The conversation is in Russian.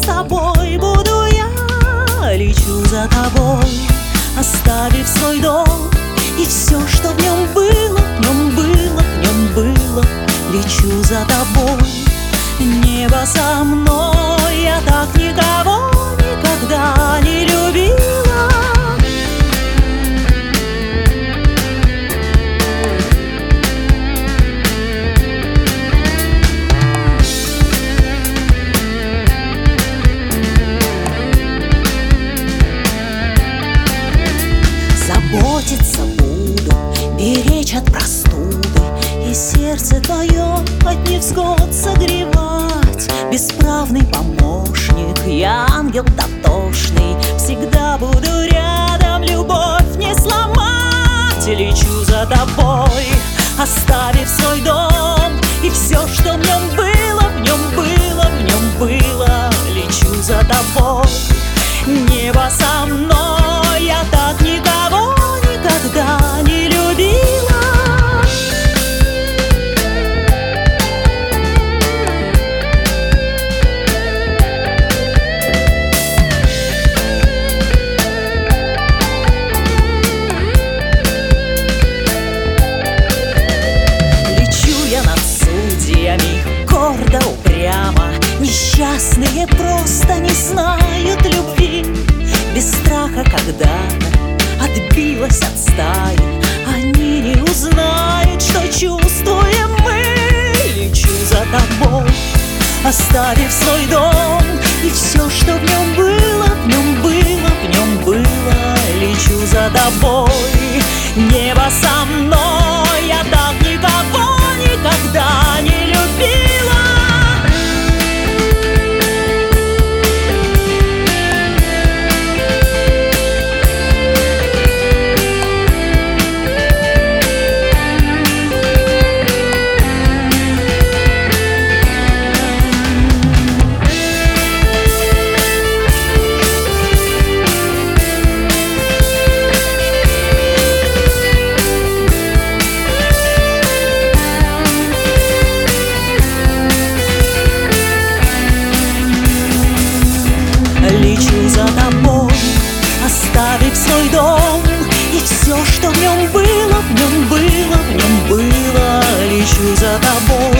тобой буду я, лечу за тобой, оставив свой дом и все, что в нем было, в нем было, в нем было. Лечу за тобой, небо со мной, я так никого никогда не любила. Заботиться буду, беречь от простуды, и сердце твое от невзгод согревать. Бесправный помощник, я ангел дотошный, всегда буду рядом, любовь не сломать. Лечу за тобой, оставив свой дом и все, что в нем было, в нем было, в нем было. Лечу за тобой, небо со мной, я так никого никогда не любила. Лечу я над судьями, гордо, упрямо, несчастные просто не знают любви. Без страха когда-то отбилась от стаи, они не узнают, что чувствуем мы. Лечу за тобой, оставив свой дом и все, что в нем было, в нем было, в нем было. Лечу за тобой, небо со мной, я так никого никогда не любила. Лечу за тобой, оставив свой дом и все, что в нем было, в нем было, в нем было. Лечу за тобой,